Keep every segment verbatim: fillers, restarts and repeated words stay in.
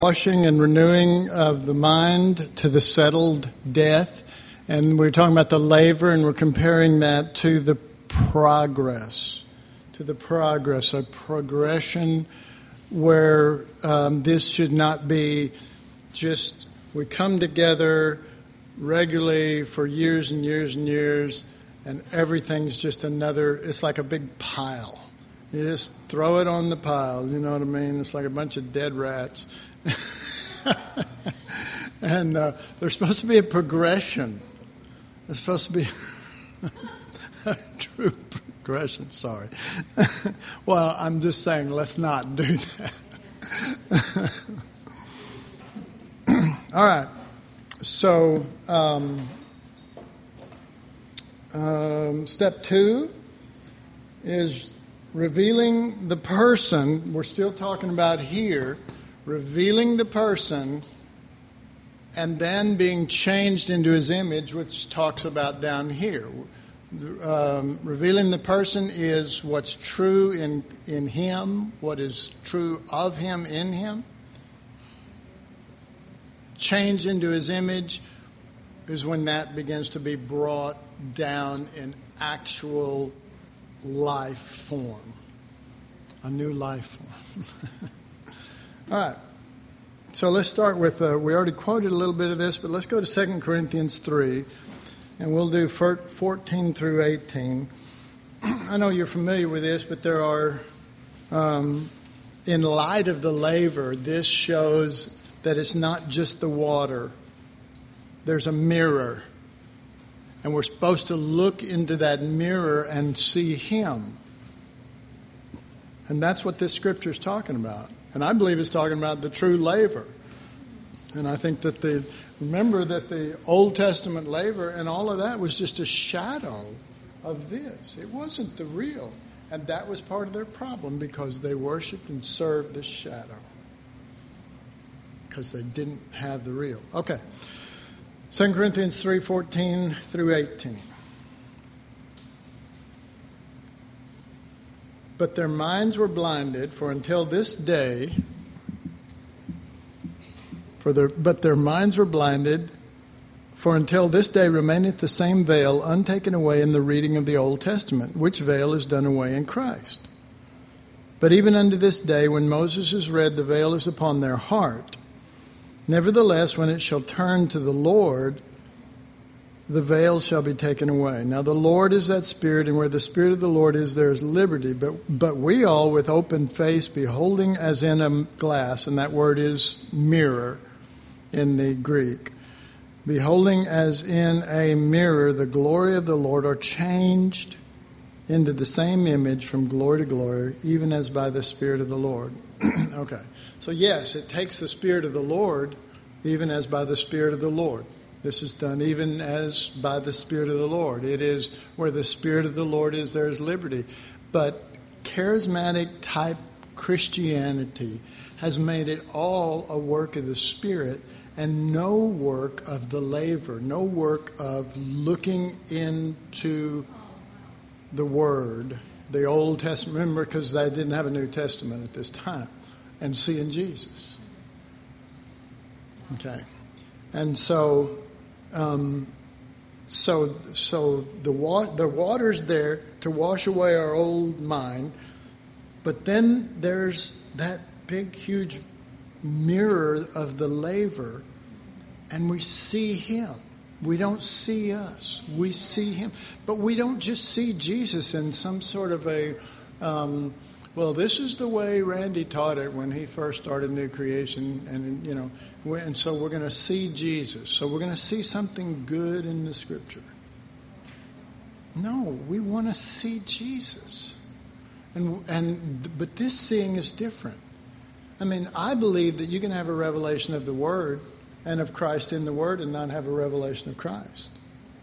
Washing and renewing of the mind to the settled death. And we're talking about the laver, and we're comparing that to the progress. To the progress, a progression where um, this should not be just we come together regularly for years and years and years, and everything's just another, it's like a big pile. You just throw it on the pile, you know what I mean? It's like a bunch of dead rats. and uh, there's supposed to be a progression. There's supposed to be a true progression, sorry. Well, I'm just saying, let's not do that. All right. So, um, um, step two is revealing the person. We're still talking about here. Revealing the person and then being changed into his image, which talks about down here. Um, revealing the person is what's true in, in him, what is true of him in him. Change into his image is when that begins to be brought down in actual life form, a new life form. All right, so let's start with, uh, we already quoted a little bit of this, but let's go to Second Corinthians three, and we'll do fourteen through eighteen. I know you're familiar with this, but there are, um, in light of the laver, this shows that it's not just the water. There's a mirror, and we're supposed to look into that mirror and see Him. And that's what this scripture is talking about. And I believe it's talking about the true laver. And I think that the, remember that the Old Testament laver and all of that was just a shadow of this. It wasn't the real. And that was part of their problem because they worshiped and served the shadow. Because they didn't have the real. Okay. Second Corinthians three, fourteen through eighteen. But their minds were blinded, for until this day, for their, but their minds were blinded, for until this day remaineth the same veil untaken away in the reading of the Old Testament, which veil is done away in Christ. But even unto this day, when Moses is read, the veil is upon their heart. Nevertheless, when it shall turn to the Lord, the veil shall be taken away. Now the Lord is that Spirit, and where the Spirit of the Lord is, there is liberty. But but we all, with open face, beholding as in a glass, and that word is mirror in the Greek, beholding as in a mirror the glory of the Lord, are changed into the same image from glory to glory, even as by the Spirit of the Lord. Okay, so yes, it takes the Spirit of the Lord, even as by the Spirit of the Lord. This is done even as by the Spirit of the Lord. It is where the Spirit of the Lord is, there is liberty. But charismatic type Christianity has made it all a work of the Spirit and no work of the laver, no work of looking into the Word, the Old Testament, remember, because they didn't have a New Testament at this time, and seeing Jesus. Okay. And so... Um, so, so the wa- the water's there to wash away our old mind, but then there's that big, huge mirror of the laver, and we see Him. We don't see us. We see Him, but we don't just see Jesus in some sort of a. Um, Well, this is the way Randy taught it when he first started New Creation, and you know, and so we're going to see Jesus. So we're going to see something good in the Scripture. No, we want to see Jesus, and and but this seeing is different. I mean, I believe that you can have a revelation of the Word and of Christ in the Word, and not have a revelation of Christ.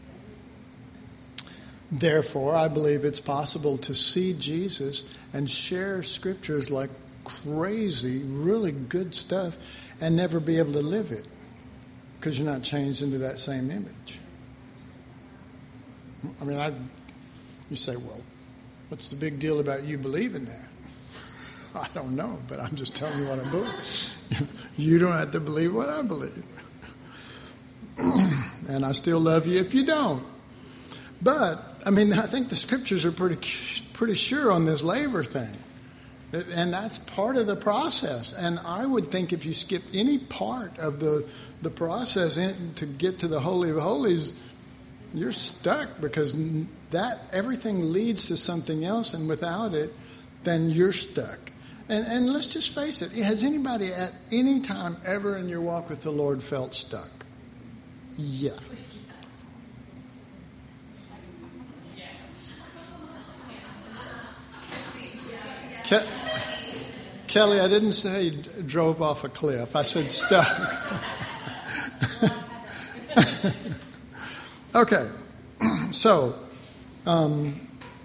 Therefore, I believe it's possible to see Jesus and share scriptures like crazy, really good stuff, and never be able to live it because you're not changed into that same image. I mean, I, you say, well, what's the big deal about you believing that? I don't know, but I'm just telling you what I believe. You don't have to believe what I believe. And I still love you if you don't. But, I mean, I think the scriptures are pretty pretty sure on this laver thing. And that's part of the process. And I would think if you skip any part of the, the process in, to get to the Holy of Holies, you're stuck, because that everything leads to something else, and without it, then you're stuck. And, and let's just face it, has anybody at any time ever in your walk with the Lord felt stuck? Yeah. Ke- Kelly, I didn't say drove off a cliff. I said stuck. Okay. So, um,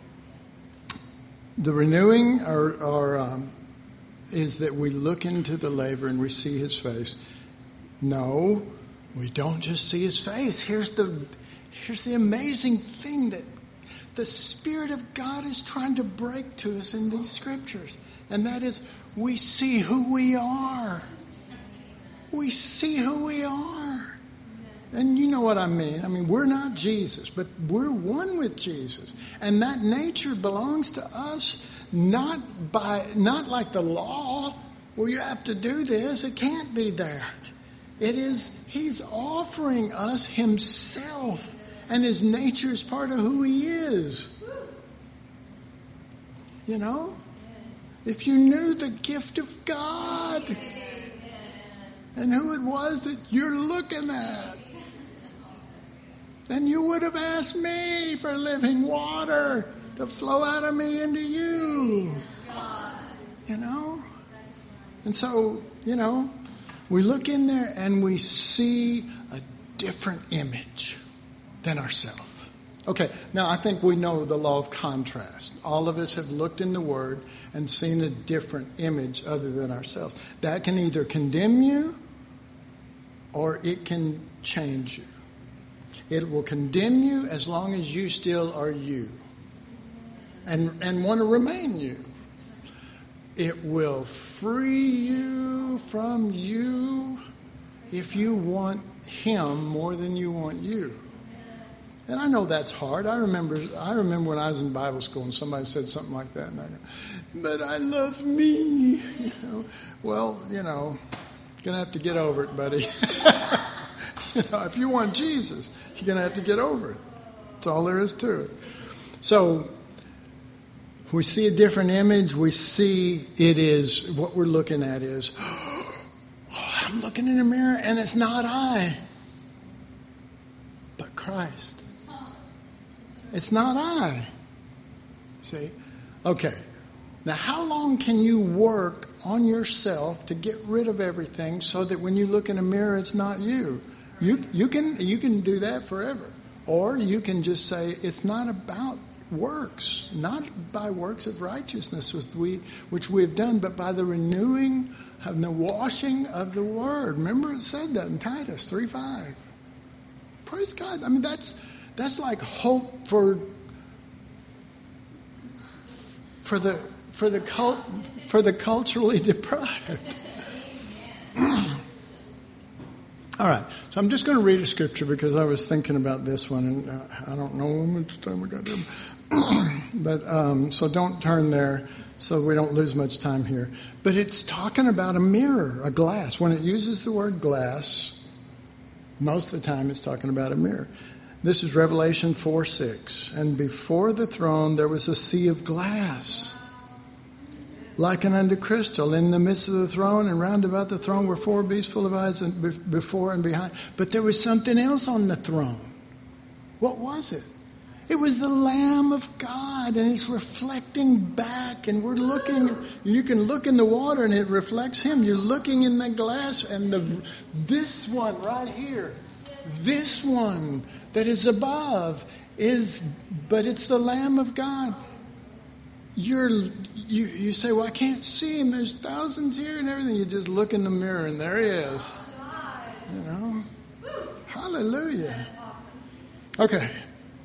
the renewing or, or um, is that we look into the laver and we see his face. No, we don't just see his face. Here's the, here's the amazing thing that the Spirit of God is trying to break to us in these scriptures. And that is, we see who we are. We see who we are. And you know what I mean. I mean, we're not Jesus, but we're one with Jesus. And that nature belongs to us, not by not like the law, well, you have to do this. It can't be that. It is, he's offering us himself. And his nature is part of who he is. You know? If you knew the gift of God and who it was that you're looking at, then you would have asked me for living water to flow out of me into you. You know? And so, you know, we look in there and we see a different image than ourselves. Okay, now I think we know the law of contrast. All of us have looked in the Word and seen a different image other than ourselves. That can either condemn you or it can change you. It will condemn you as long as you still are you and, and want to remain you. It will free you from you if you want him more than you want you. And I know that's hard. I remember I remember when I was in Bible school and somebody said something like that. And I go, but I love me. You know? Well, you know, you're going to have to get over it, buddy. You know, if you want Jesus, you're going to have to get over it. That's all there is to it. So we see a different image. We see it is, what we're looking at is, oh, I'm looking in a mirror and it's not I, but Christ. It's not I. See? Okay. Now, how long can you work on yourself to get rid of everything so that when you look in a mirror, it's not you? You you can you can do that forever. Or you can just say, it's not about works, not by works of righteousness which we which we have done, but by the renewing and the washing of the Word. Remember it said that in Titus three five. Praise God. I mean, that's that's like hope for for the for the cult, for the culturally deprived. All right, so I'm just going to read a scripture because I was thinking about this one, and uh, I don't know how much time we got there. But um, so don't turn there, so we don't lose much time here. But it's talking about a mirror, a glass. When it uses the word glass, most of the time it's talking about a mirror. This is Revelation four six. And before the throne there was a sea of glass, like unto crystal. In the midst of the throne and round about the throne were four beasts full of eyes and before and behind. But there was something else on the throne. What was it? It was the Lamb of God, and it's reflecting back, and we're looking, you can look in the water and it reflects him. You're looking in the glass, and the this one right here, this one that is above is, but it's the Lamb of God. You're, you, you say, well, I can't see him. There's thousands here and everything. You just look in the mirror and there he is. You know? Hallelujah. Okay.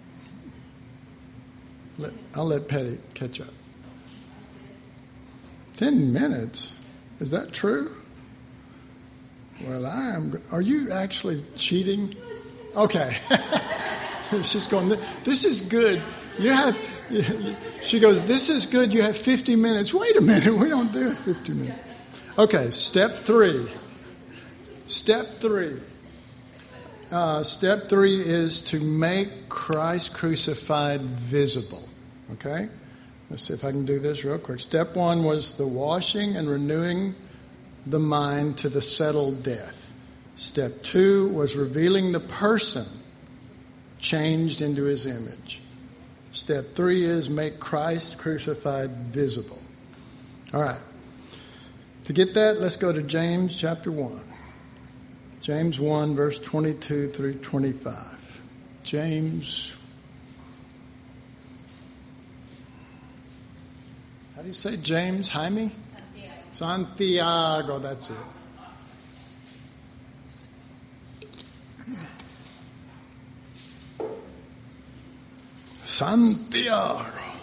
Let, I'll let Patty catch up. Ten minutes? Is that true? Well, I am. Are you actually cheating? Okay. She's going, this is good. You have, she goes, this is good. You have fifty minutes. Wait a minute. We don't do fifty minutes. Okay, step three. Step three. Uh, step three is to make Christ crucified visible. Okay? Let's see if I can do this real quick. Step one was the washing and renewing the mind to the settled death. Step two was revealing the person changed into his image. Step three is make Christ crucified visible. All right. To get that, let's go to James chapter one. James one, verse twenty-two through twenty-five. James. How do you say James? Jaime? Santiago. Santiago, that's it. Santiago.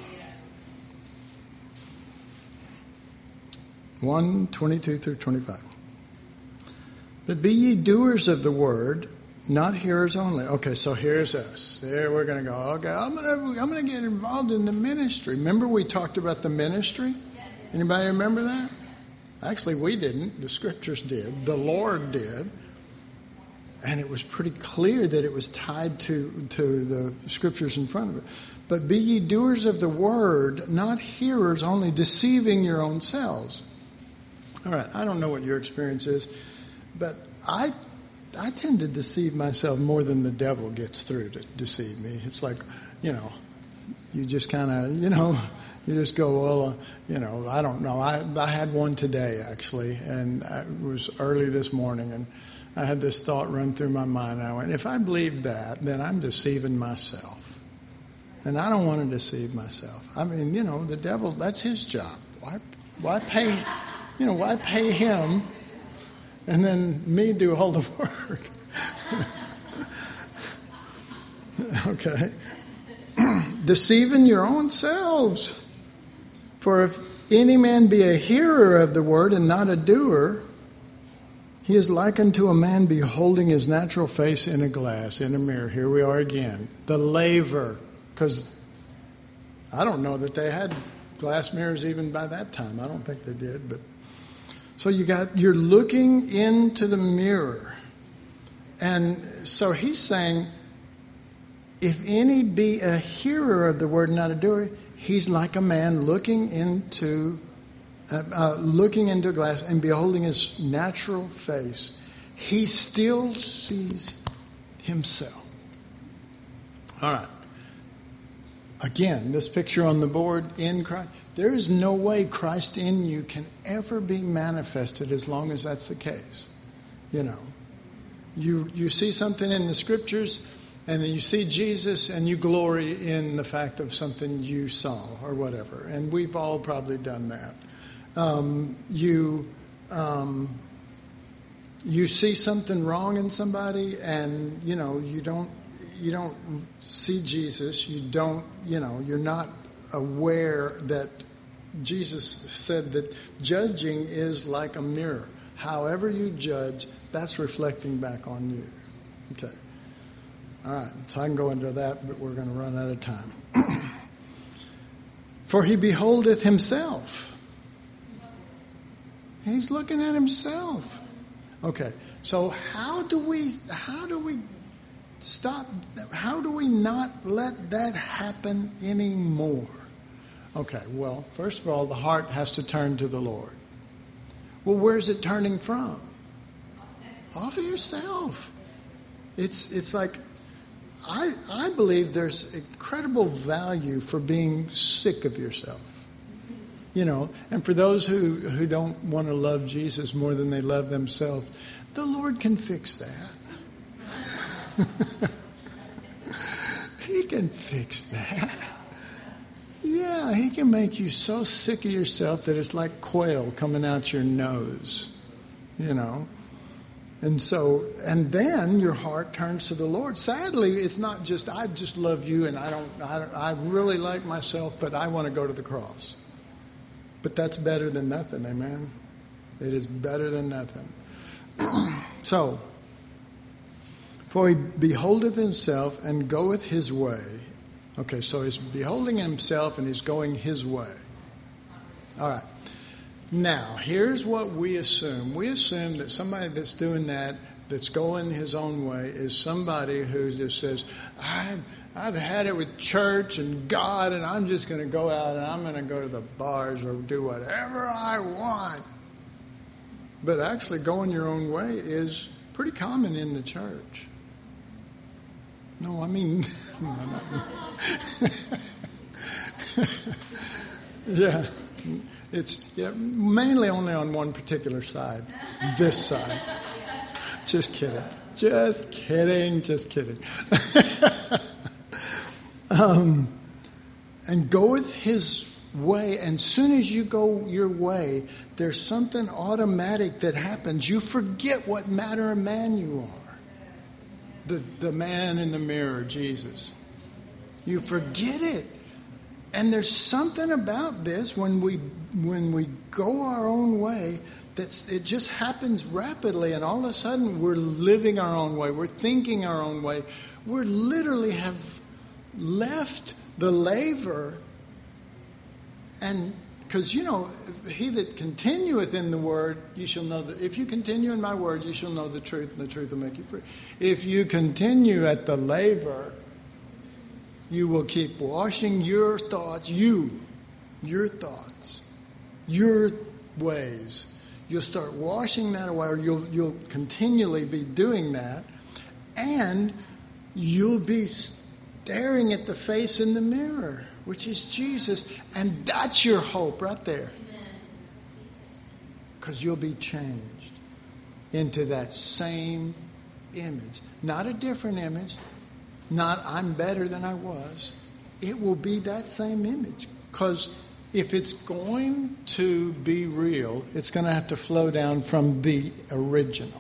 one, twenty-two through twenty-five. But be ye doers of the word, not hearers only. Okay, so here's us. There we're going to go. Okay, I'm going to I'm going to get involved in the ministry. Remember we talked about the ministry? Yes. Anybody remember that? Yes. Actually, we didn't. The scriptures did. The Lord did. And it was pretty clear that it was tied to, to the scriptures in front of it. But be ye doers of the word, not hearers only, deceiving your own selves. All right, I don't know what your experience is, but I I tend to deceive myself more than the devil gets through to deceive me. It's like, you know, you just kind of, you know, you just go, well, uh, you know, I don't know. I, I had one today, actually, and it was early this morning, and I had this thought run through my mind. And I went, if I believe that, then I'm deceiving myself. And I don't want to deceive myself. I mean, you know, the devil, that's his job. Why, why pay, you know, why pay him and then me do all the work? Okay. Deceiving your own selves. For if any man be a hearer of the word and not a doer, he is likened to a man beholding his natural face in a glass, in a mirror. Here we are again. The laver. Because I don't know that they had glass mirrors even by that time. I don't think they did. But so you got, you're looking into the mirror. And so he's saying, if any be a hearer of the word and not a doer, he's like a man looking into uh, uh, looking into a glass and beholding his natural face. He still sees himself. All right. Again, this picture on the board, in Christ. There is no way Christ in you can ever be manifested as long as that's the case. You know, you you see something in the scriptures, and you see Jesus, and you glory in the fact of something you saw or whatever. And we've all probably done that. Um, you um, you see something wrong in somebody, and you know you don't you don't see Jesus. You don't you know you're not aware that Jesus said that judging is like a mirror. However you judge, that's reflecting back on you. Okay. All right, so I can go into that, but we're going to run out of time. For he beholdeth himself. He's looking at himself. Okay, so how do we how do we stop? How do we not let that happen anymore? Okay, well, first of all, the heart has to turn to the Lord. Well, where's it turning from? Off of yourself. It's it's like. I, I believe there's incredible value for being sick of yourself. You know, and for those who, who don't want to love Jesus more than they love themselves, the Lord can fix that. He can fix that. Yeah, he can make you so sick of yourself that it's like quail coming out your nose, you know. And so, and then your heart turns to the Lord. Sadly, it's not just, I just love you and I don't, I don't, I really like myself, but I want to go to the cross. But that's better than nothing, amen? It is better than nothing. So, for he beholdeth himself and goeth his way. Okay, so he's beholding himself and he's going his way. All right. Now, here's what we assume. We assume that somebody that's doing that, that's going his own way, is somebody who just says, I've, I've had it with church and God, and I'm just going to go out and I'm going to go to the bars or do whatever I want. But actually going your own way is pretty common in the church. No, I mean, no, no. yeah, it's yeah, mainly only on one particular side, this side. Just kidding, just kidding, just kidding. um, and goeth his way, and soon as you go your way, there's something automatic that happens. You forget what manner of man you are. The, the man in the mirror, Jesus. You forget it. And there's something about this when we when we go our own way that's it just happens rapidly, and all of a sudden we're living our own way. We're thinking our own way. We literally have left the laver. And because, you know, he that continueth in the word, you shall know that. If you continue in my word, you shall know the truth, and the truth will make you free. If you continue at the laver, you will keep washing your thoughts, you, your thoughts, your ways. You'll start washing that away, or you'll you'll continually be doing that, and you'll be staring at the face in the mirror, which is Jesus, and that's your hope right there. Because you'll be changed into that same image. Not a different image, not I'm better than I was. It will be that same image. Because if it's going to be real, it's going to have to flow down from the original.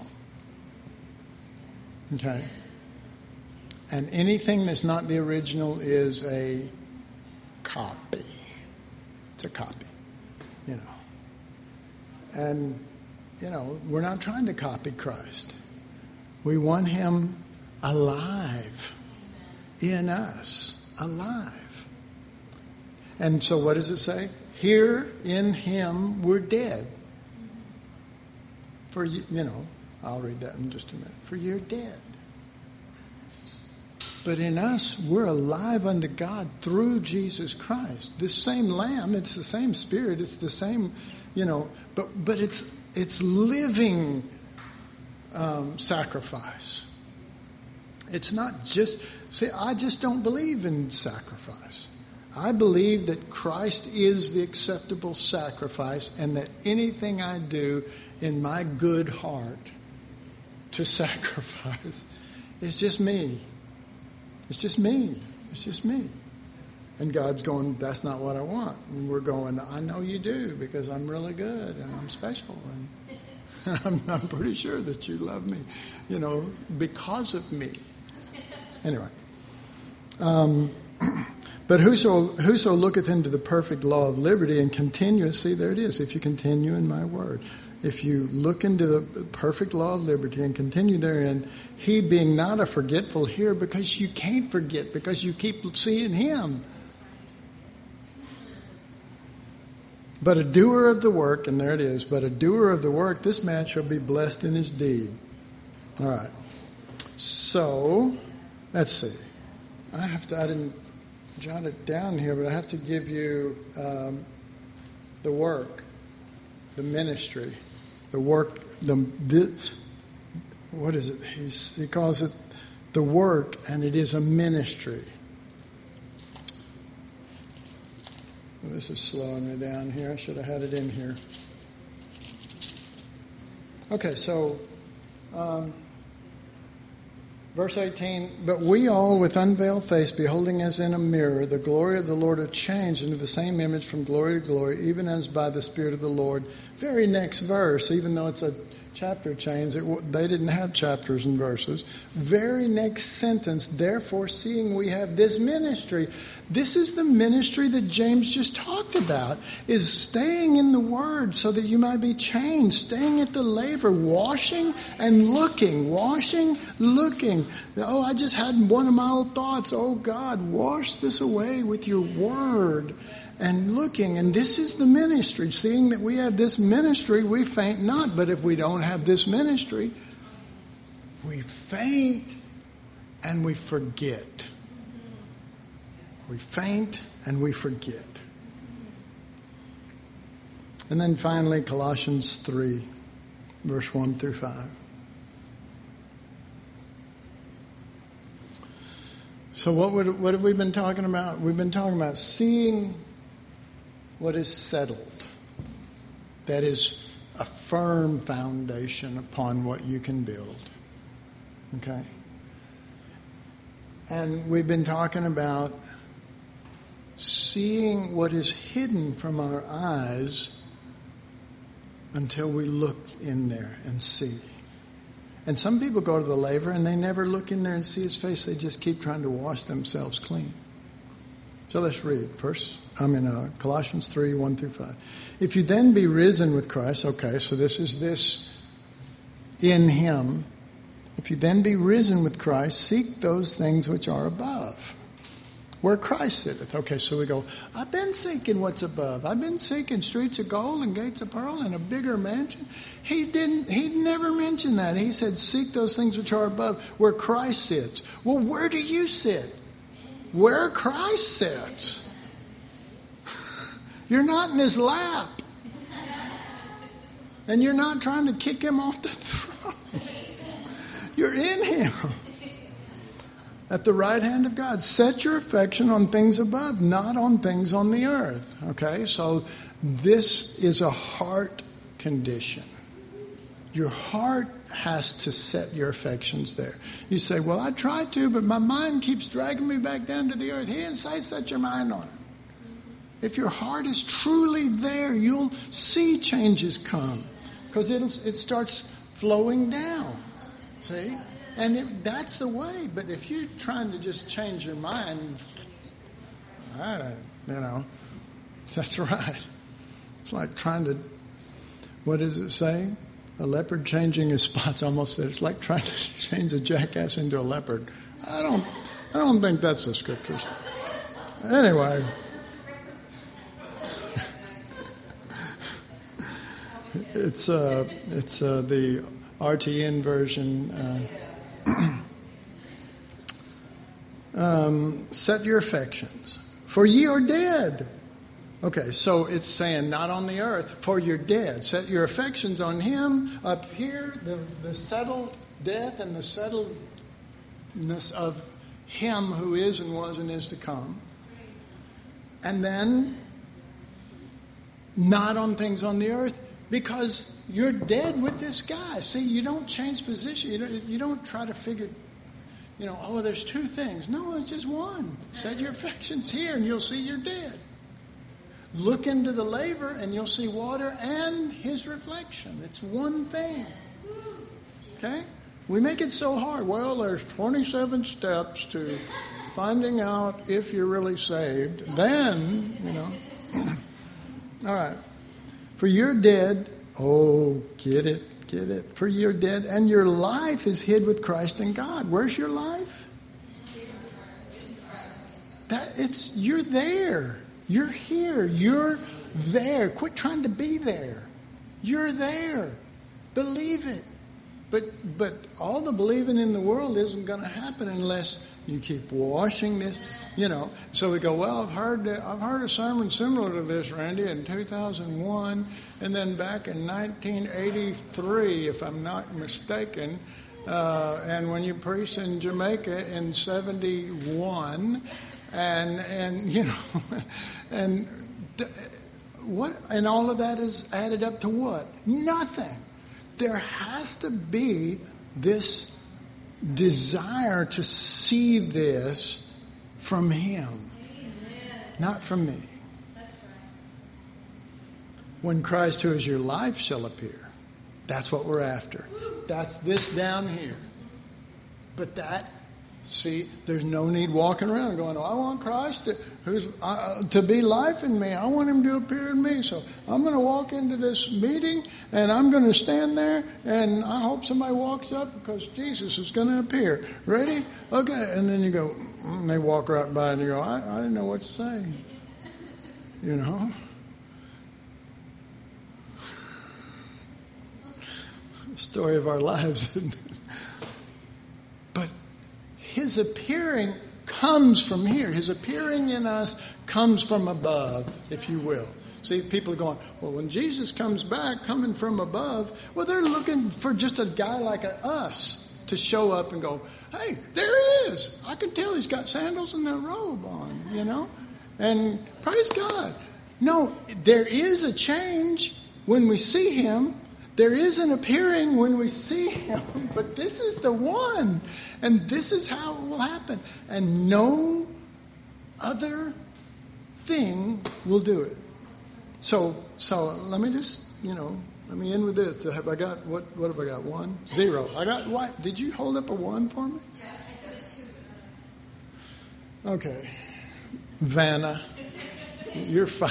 Okay? And anything that's not the original is a copy. It's a copy, you know. And, you know, we're not trying to copy Christ. We want him alive in us, alive. And so what does it say? Here in him we're dead. For, you you know, I'll read that in just a minute. For you're dead. But in us, we're alive unto God through Jesus Christ. This same Lamb, it's the same Spirit, it's the same, you know, but but it's it's living um, sacrifice. It's not just, see, I just don't believe in sacrifice. I believe that Christ is the acceptable sacrifice, and that anything I do in my good heart to sacrifice is just me. It's just me. It's just me. And God's going, that's not what I want. And we're going, I know you do, because I'm really good and I'm special. And I'm, I'm pretty sure that you love me, you know, because of me. Anyway. Um, but whoso, whoso looketh into the perfect law of liberty and continueth, see, there it is, if you continue in my word. If you look into the perfect law of liberty and continue therein, he being not a forgetful hearer, because you can't forget, because you keep seeing him. But a doer of the work, and there it is, but a doer of the work, this man shall be blessed in his deed. All right. So, let's see. I have to, I didn't jot it down here, but I have to give you um, the work, the ministry. The work, the, the what is it? He's, he calls it the work, and it is a ministry. Well, this is slowing me down here. I should have had it in here. Okay, so um, verse eighteen, but we all with unveiled face, beholding as in a mirror the glory of the Lord, are changed into the same image from glory to glory, even as by the Spirit of the Lord. Very next verse, even though it's a chapter chains. It, they didn't have chapters and verses. Very next sentence, therefore, seeing we have this ministry. This is the ministry that James just talked about, is staying in the Word so that you might be changed, staying at the laver, washing and looking, washing, looking. Oh, I just had one of my old thoughts. Oh, God, wash this away with your Word. And looking, and this is the ministry. Seeing that we have this ministry, we faint not. But if we don't have this ministry, we faint and we forget. We faint and we forget. And then finally, Colossians three, verse one through five. So what would, what have we been talking about? We've been talking about seeing what is settled, that is a firm foundation upon what you can build. Okay? And we've been talking about seeing what is hidden from our eyes until we look in there and see. And some people go to the laver and they never look in there and see his face. They just keep trying to wash themselves clean. So let's read. First, I mean, uh, Colossians three, one through five. If you then be risen with Christ, okay, so this is this in him. If you then be risen with Christ, seek those things which are above, where Christ sitteth. Okay, so we go, I've been seeking what's above. I've been seeking streets of gold and gates of pearl and a bigger mansion. He didn't, he never mentioned that. He said, seek those things which are above, where Christ sits. Well, where do you sit? Where Christ sits. You're not in his lap. And you're not trying to kick him off the throne. You're in him. At the right hand of God. Set your affection on things above, not on things on the earth. Okay, so this is a heart condition. Your heart has to set your affections there. You say, well, I try to, but my mind keeps dragging me back down to the earth. He didn't say set your mind on it. If your heart is truly there, you'll see changes come. Because it starts flowing down. See? And it, that's the way. But if you're trying to just change your mind, I don't, you know, that's right. It's like trying to, what does it say? A leopard changing his spots. Almost said it's like trying to change a jackass into a leopard. I don't, I don't think that's the scriptures. Anyway, it's uh, it's uh, the R T N version. Uh, um, set your affections, for ye are dead. Okay, so it's saying not on the earth, for you're dead. Set your affections on him up here, the, the settled death and the settledness of him who is and was and is to come. And then not on things on the earth, because you're dead with this guy. See, you don't change position. You don't, you don't try to figure, you know, oh, there's two things. No, it's just one. Set your affections here and you'll see you're dead. Look into the laver and you'll see water and his reflection. It's one thing. Okay? We make it so hard. Well, there's twenty-seven steps to finding out if you're really saved. Then, you know. All right. For you're dead. Oh, get it, get it. For you're dead and your life is hid with Christ in God. Where's your life? That it's you're there. You're here. You're there. Quit trying to be there. You're there. Believe it. But but all the believing in the world isn't going to happen unless you keep washing this. You know. So we go, well, I've heard I've heard a sermon similar to this, Randy, in two thousand one, and then back in nineteen eighty-three, if I'm not mistaken, uh, and when you preached in Jamaica in seventy-one. And, and you know, and what, and all of that is added up to what? Nothing. There has to be this desire to see this from him, Amen. Not from me. That's right. When Christ, who is your life, shall appear, That's what we're after. That's this down here. But that, see, there's no need walking around going, oh, I want Christ to, who's, uh, to be life in me. I want him to appear in me. So I'm going to walk into this meeting and I'm going to stand there and I hope somebody walks up because Jesus is going to appear. Ready? Okay. And then you go, and they walk right by and you go, I, I didn't know what to say. You know? Story of our lives, isn't it? But his appearing comes from here. His appearing in us comes from above, if you will. See, people are going, well, when Jesus comes back coming from above, well, they're looking for just a guy like us to show up and go, hey, there he is. I can tell he's got sandals and a robe on, you know, and praise God. No, there is a change when we see him. There is an appearing when we see him, but this is the one, and this is how it will happen. And no other thing will do it. So, so let me just, you know, let me end with this. So have I got, what What have I got? One? Zero. I got, what? Did you hold up a one for me? Yeah, I did two. Okay. Vanna, you're fired.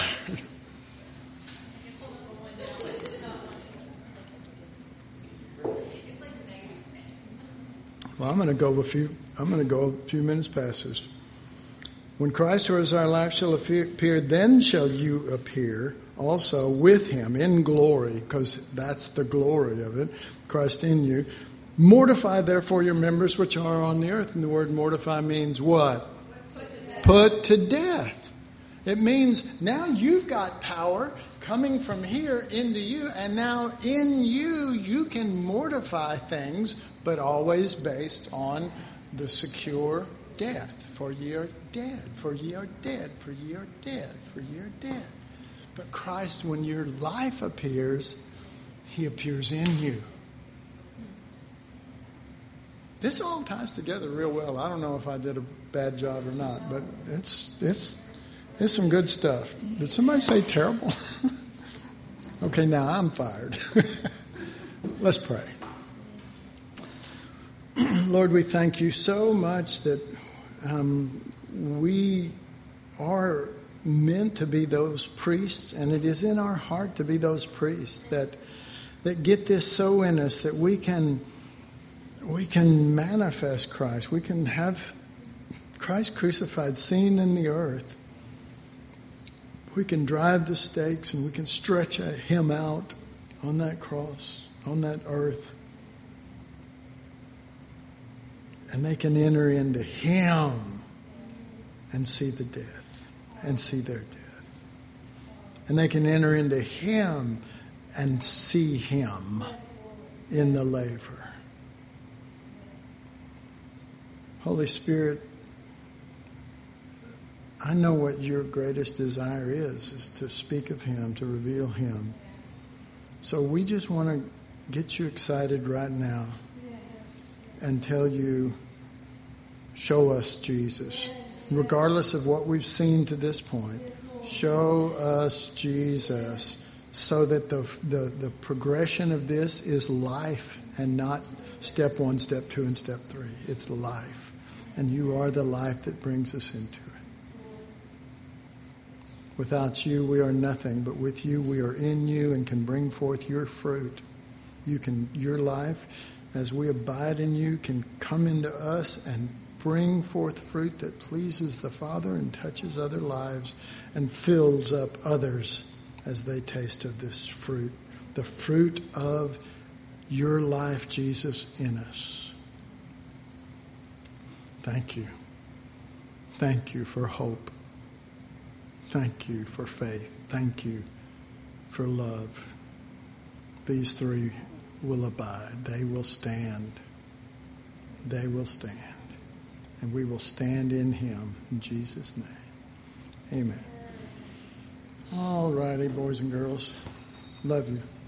Well, I'm going to go a few. I'm going to go a few minutes past this. When Christ, who is our life, shall appear, then shall you appear also with him in glory, because that's the glory of it. Christ in you. Mortify therefore your members which are on the earth. And the word mortify means what? Put to death. Put to death. It means now you've got power coming from here into you, and now in you, you can mortify things, but always based on the secure death. For ye are dead, for ye are dead, for ye are dead, for ye are dead. But Christ, when your life appears, he appears in you. This all ties together real well. I don't know if I did a bad job or not, but it's it's it's some good stuff. Did somebody say terrible? Okay, now I'm fired. Let's pray. Lord, we thank you so much that um, we are meant to be those priests, and it is in our heart to be those priests that that get this so in us that we can we can manifest Christ. We can have Christ crucified seen in the earth. We can drive the stakes and we can stretch him out on that cross, on that earth. And they can enter into him and see the death and see their death. And they can enter into him and see him in the laver. Holy Spirit, I know what your greatest desire is, is to speak of him, to reveal him. So we just want to get you excited right now and tell you, show us Jesus. Regardless of what we've seen to this point, show us Jesus so that the, the, the progression of this is life and not step one, step two, and step three. It's life. And you are the life that brings us into it. Without you, we are nothing, but with you, we are in you and can bring forth your fruit. You can, your life, as we abide in you, can come into us and bring forth fruit that pleases the Father and touches other lives and fills up others as they taste of this fruit. The fruit of your life, Jesus, in us. Thank you. Thank you for hope. Thank you for faith. Thank you for love. These three will abide. They will stand. They will stand. And we will stand in him in Jesus' name. Amen. All righty, boys and girls. Love you.